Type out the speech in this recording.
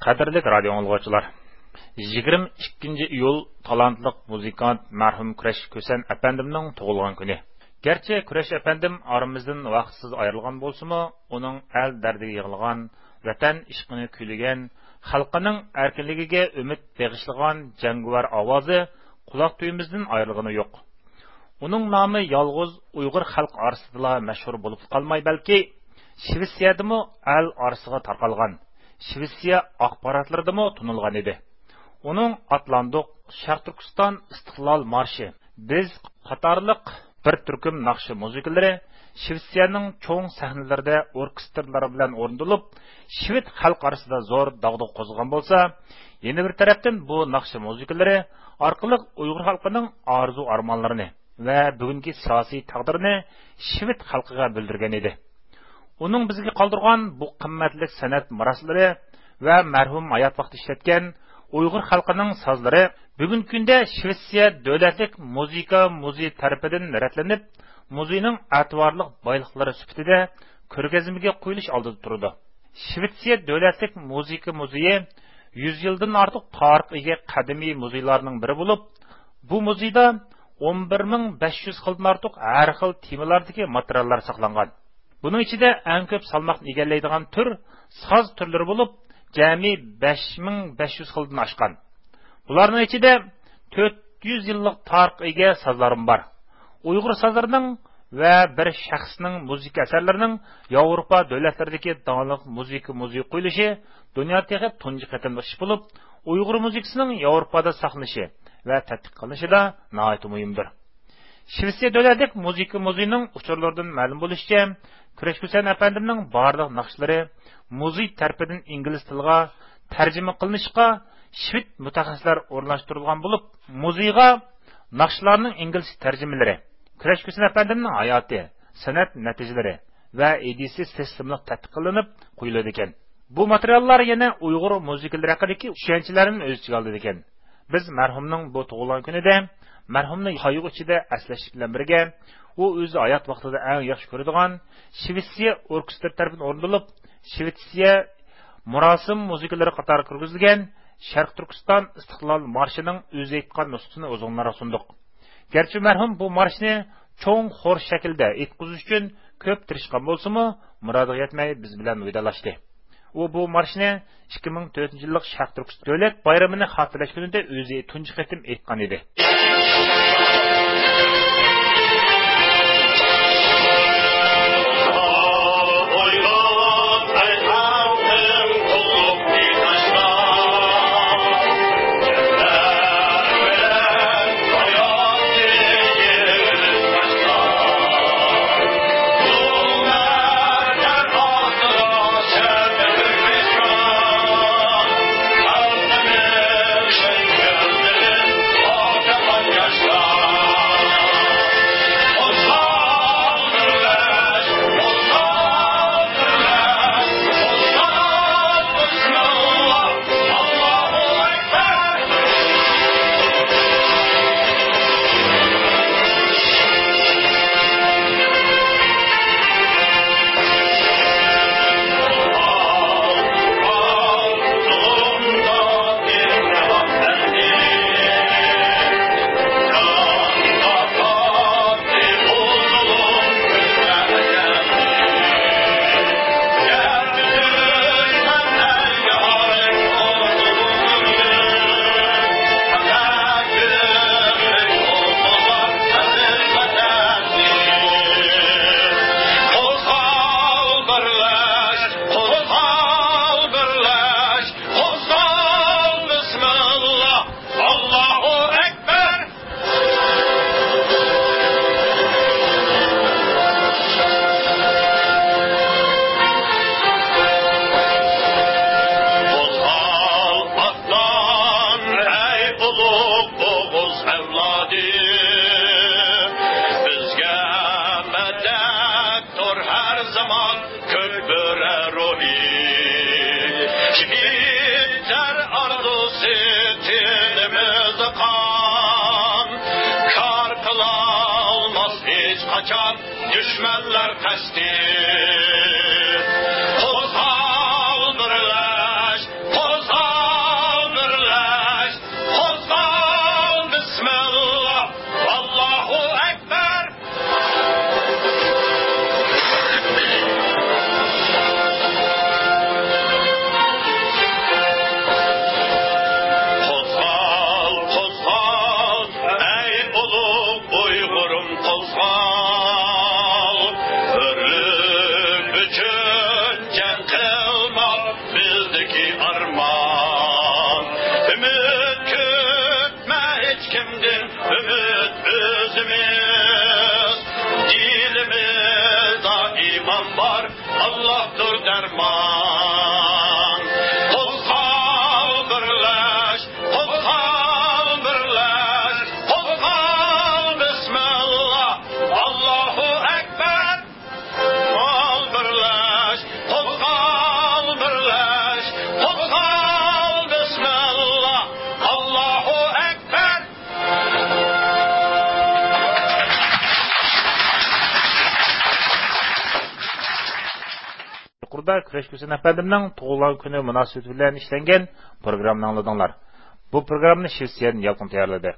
Qadrli radio anglag'uvchilar, 22 iyul talantliq muzikant marhum Kurash Ko'san apandimning tug'ilgan kuni. Gerçi Kurash apandim aramizdan vaqtsiz ayrilgan bo'lsa-mu, uning el dardiga yig'ilgan, vatan ishqini kuylagan, xalqining erkinligiga umid bag'ishlagan jangovar ovozi quloq tuyimizdan ayrilgani yo'q. Uning nomi yolg'iz Uyg'ur xalq orasida mashhur bo'lib qolmay, balki Shvetsiyadami el orasiga tarqalgan. Shvetsiya axborotlaridami tunilgan edi. Uning Atlantik, Sharq Turkiston istiqlol marshi, biz qatorliq bir turkum naqshi musiqalari Shvetsiyaning cho'ng sahnalarida orkestrlar bilan o'rnatilib, Shvet xalq orasida zo'r dog'da qo'zg'agan bo'lsa, yana bir tarafdan bu naqshi musiqalari orqali Uyg'ur xalqining orzu-armonlarini va bugungi siyosiy taqdirini Shvet xalqiga bildirgan edi. Uning bizga qoldirgan bu qimmatli san'at meroslari va marhum hayot vaqti ishlatgan Uyg'ur xalqining sozlari bugungi kunda Shvetsiya davlatlik muzey tarafidan ratlanib, muzeyning atvorliq boyliqlari sifatida ko'rgazmaga qo'yilish oldida turdi. Shvetsiya davlatlik muzeyi 100 yildan ortiq tarixga qadimiy muzeylarning biri bo'lib, bu muzeyda 11500 xildan ortiq har xil temalardagi materiallar saqlangan. Bunun içinde en köp salmaqni egallaydigan tür saz türleri bulup, jami 5500 xildan aşkan. Bularning içinde 400 yıllık tarix ega sazlarım var. Uyghur sazlarının ve bir şahsının müzik eserlerinin Avrupa devletlerindeki dağınık müziği qo'yilishi dünyadagi tunji qatimli ish bulup, Uyghur müziksinin Avrupa'da saqlanishi ve tadqiq qilinishi da nihoyat muhimdir. Shvetsiya davlatlik muzeyining uchurlaridan ma'lum bo'lishicha, Kurash Ko'san apandimning barliq naqshlari muzey tarafidan ingliz tiliga tarjima qilinishga shved mutaxassislar o'rnashtirilgan bo'lib, muzeyga naqshlarning ingliz tarjimalari, Kurash Ko'san apandimning hayoti, san'at natijalari va edisi sistemli tadqiq qilinib qo'yiladi ekan. Bu materiallar yana Uyg'ur musiqalari haqidagi tushunchalarni o'z ichiga oladi ekan. Biz marhumning bu tug'ilgan kunida marhumni qayg'u ichida aslash bilan birga, u o'zi hayot vaqtida eng yaxshi ko'radigan Shvetsiya orkestri tarafidan o'rnatilib, Shvetsiya murosim musiqalari qatori kirgizilgan Sharq Turkiston istiqlol marshining o'zi aytgan nusxasini o'zingizlarga sundiq. Gerçi marhum bu marshni cho'ng xor shaklda aytqizish uchun ko'p tirishgan bo'lsa-mu, murodiga yetmay biz bilan vidolashdi. U bu marshni 2004-yillik Sharq Turkiston davlat bayramini xotirlash kunida o'zi tunji qatim aytgan edi. Düşmanlar kasti derman. Qo'zg'al birlash, qo'zg'al birlash, qo'zg'al bismillah, Allohu akbar. Qo'zg'al birlash, qo'zg'al birlash, qo'zg'al bismillah, Allohu akbar. Yuqorida Kurash Kösen efendimning tug'ilgan kuni munosabati bilan ishlangan programmani angladinglar. Bu programmani Shilsiyan Yalqın tayyorladi.